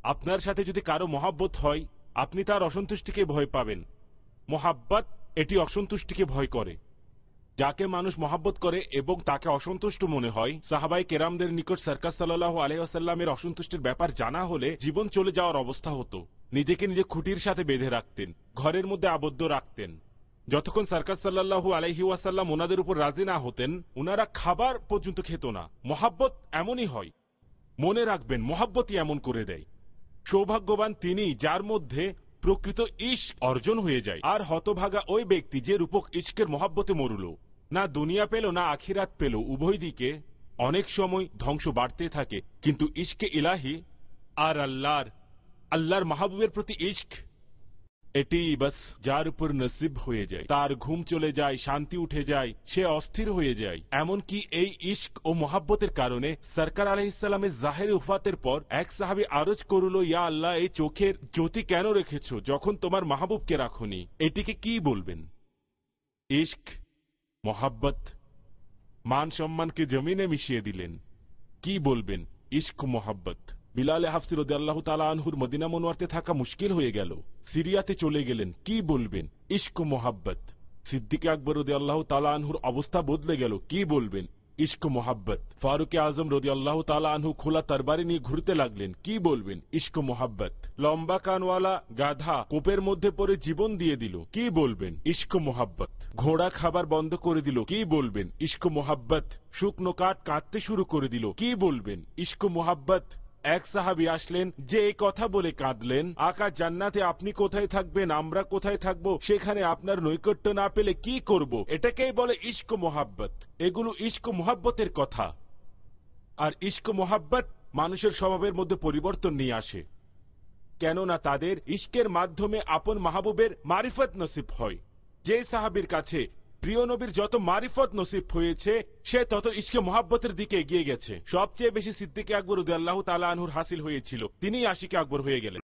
আপনার সাথে যদি কারো মহাব্বত হয় আপনি তার অসন্তুষ্টিকে ভয় পাবেন। মোহাব্বত এটি অসন্তুষ্টিকে ভয় করে। যাকে মানুষ মহাব্বত করে এবং তাকে অসন্তুষ্ট মনে হয়, সাহাবায়ে কেরামদের নিকট সারকার সাল্লাল্লাহু আলাইহি ওয়াসাল্লামের অসন্তুষ্টির ব্যাপার জানা হলে জীবন চলে যাওয়ার অবস্থা হতো। নিজেকে নিজে খুঁটির সাথে বেঁধে রাখতেন, ঘরের মধ্যে আবদ্ধ রাখতেন। যতক্ষণ সারকার সাল্লাল্লাহু আলাইহি ওয়াসাল্লাম ওনাদের উপর রাজি না হতেন, ওনারা খাবার পর্যন্ত খেত না। মহাব্বত এমনই হয়, মনে রাখবেন, মহাব্বতই এমন করে দেয়। সৌভাগ্যবান তিনি যার মধ্যে প্রকৃত ইশক অর্জন হয়ে যায়। আর হতভাগা ওই ব্যক্তি যে রূপক ইশকের মহাব্বতে মরল, না দুনিয়া পেল না আখিরাত পেল, উভয় দিকে অনেক সময় ধ্বংস বাড়তে থাকে। কিন্তু ইশকে ইলাহি আর আল্লাহর মাহবুবের প্রতি ইশক, এটি বাস যার উপর নসিব হয়ে যায়, তার ঘুম চলে যায়, শান্তি উঠে যায়, সে অস্থির হয়ে যায়। এমনকি এই ইশক ও মোহাব্বতের কারণে সরকার আলাইহিস সালামের জাহের উফাতের পর এক সাহাবী আরজ করল, ইয়া আল্লাহ, এই চোখের জ্যোতি কেন রেখেছো যখন তোমার মাহবুবকে রাখোনি? এটিকে কি বলবেন? ইশক, মোহাব্বত মান সম্মানকে জমিনে মিশিয়ে দিলেন। কি বলবেন? ইশক মোহাব্বত। বিলাল হাফসি রাদিয়াল্লাহু তাআলা আনহুর মদিনা মুনওয়ারাতে থাকা মুশকিল হয়ে গেল, সিরিয়াতে চলে গেলেন। কি বলবেন? ইশক মোহাব্বত। সিদ্দিক আকবর রাদিয়াল্লাহু তাআলা আনহুর অবস্থা বদলে গেল। কি বলবেন? ইশক মোহাব্বত। ফারুক আজম রাদিয়াল্লাহু তাআলা আনহু খোলা তরবারি নিয়ে ঘুরতে লাগলেন। কি বলবেন? ইশক মোহাব্বত। লম্বা কানওয়ালা গাধা কোপের মধ্যে পড়ে জীবন দিয়ে দিল। কি বলবেন? ইশক মোহাব্বত। ঘোড়া খাবার বন্ধ করে দিল। কি বলবেন? ইশক মোহাব্বত। শুকনো কাঠ কাটতে শুরু করে দিল। কি বলবেন? ইশক মোহাব্বত। এক সাহাবী আসলেন, যে এই কথা বলে কাঁদলেন, আকা জান্নাতে আপনি কোথায় থাকবেন, আমরা কোথায় থাকবো, সেখানে আপনার নৈকট্য না পেলে কি করব? এটাকেই বলে ইশক মোহাব্বত। এগুলো ইশক মোহাব্বতের কথা। আর ইশক মোহাব্বত মানুষের স্বভাবের মধ্যে পরিবর্তন নিয়ে আসে, কেননা তাদের ইশকের মাধ্যমে আপন মাহবুবের মারিফত নসিব হয়। যে সাহাবীর কাছে প্রিয় নবীর যত মারিফত নসিব হয়েছে, সে তত ইশকে মোহাব্বতের দিকে এগিয়ে গেছে। সবচেয়ে বেশি সিদ্দিক আকবর রাদিয়াল্লাহু তাআলা আনহুর হাসিল হয়েছিল, তিনি আশিকে আকবর হয়ে গেলেন।